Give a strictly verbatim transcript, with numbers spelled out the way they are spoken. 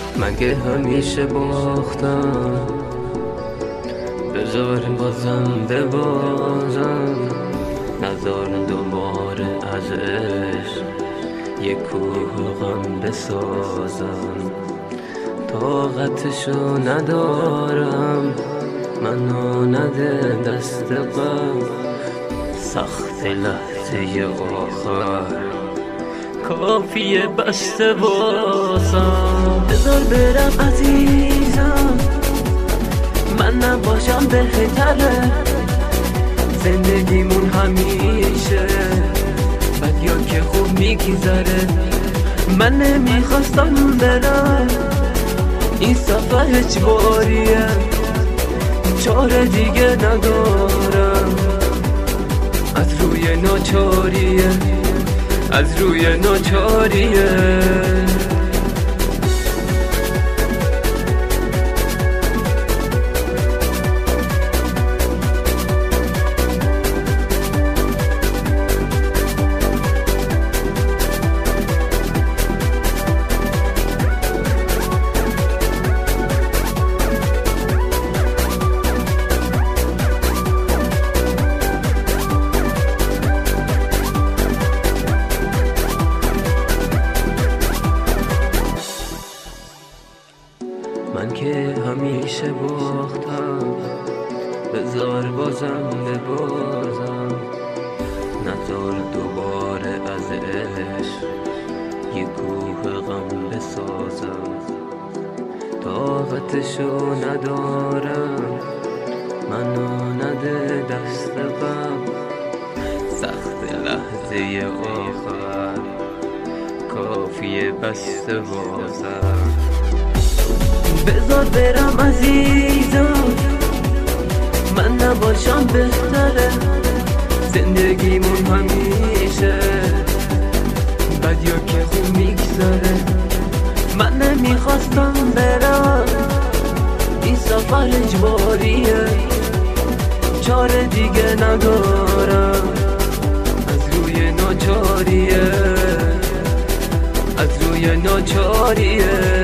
من که همیشه باختم، بذار بازم ببازم، نذار دوباره از عشق یک کوه غم بسازم. طاقتشو ندارم، منو نده دست غم، سخت لحظه آخر کافیه بسته باسم. بذار برم عزیزم، من نباشم بهتره، زندگیمون همیشه بد یا که خوب میگذره. من نمیخواستم برم، این سفر اجباریه، چاره دیگه ندارم، از روی ناچاریه، از روی ناچاریه. من که همیشه باختم، بذار بازم ببازم، نذار دوباره از عشق یک کوه غم بسازم. طاقتشو ندارم، منو نده دست غم، سخت لحظه آخر کافیه بسته بازم. بذار برم عزیزم، من نباشم بهتره، زندگیمون همیشه بد یا که خوب میگذره. من نمیخواستم برم، این سفر اجباریه، چاره دیگه ندارم، از روی ناچاریه، از روی ناچاریه.